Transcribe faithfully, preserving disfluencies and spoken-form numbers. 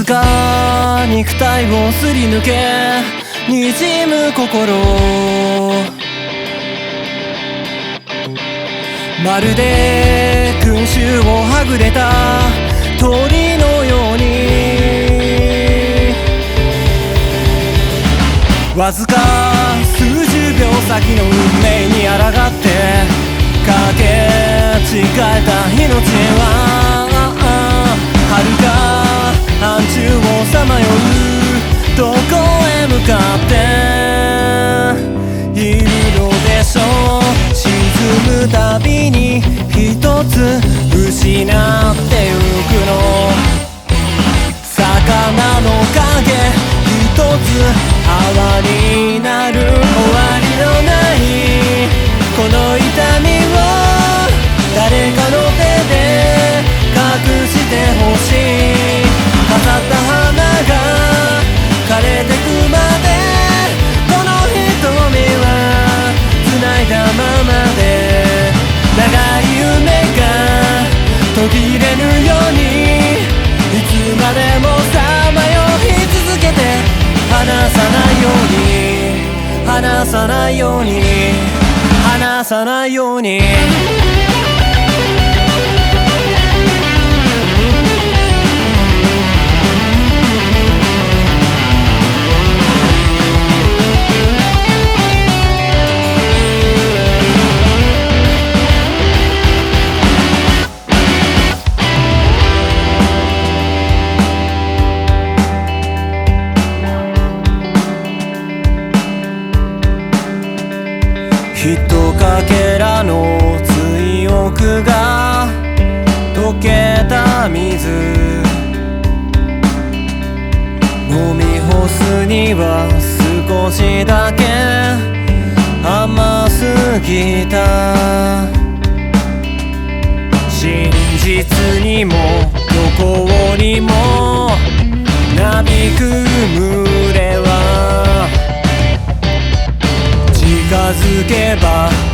か肉体をすり抜け滲む心、まるで群衆をはぐれた鳥のように、わずか数十秒先の運命に抗ってかけ違えた命は遥か暗中をさまようどこへ向かっているのでしょう。沈むたびに一つ失ってゆくの、魚の影一つ泡になる、終わりのないこの痛みを誰かの手で隠してほしい。飾った花が枯れてくまでこの瞳は繋いだままで、長い夢が途切れぬようにいつまでもさまよい続けて、離さないように離さないように離さないように。ひとかけらの追憶が溶けた水、飲み干すには少しだけ甘すぎた。真実にも虚構にもなびく群れは近づけば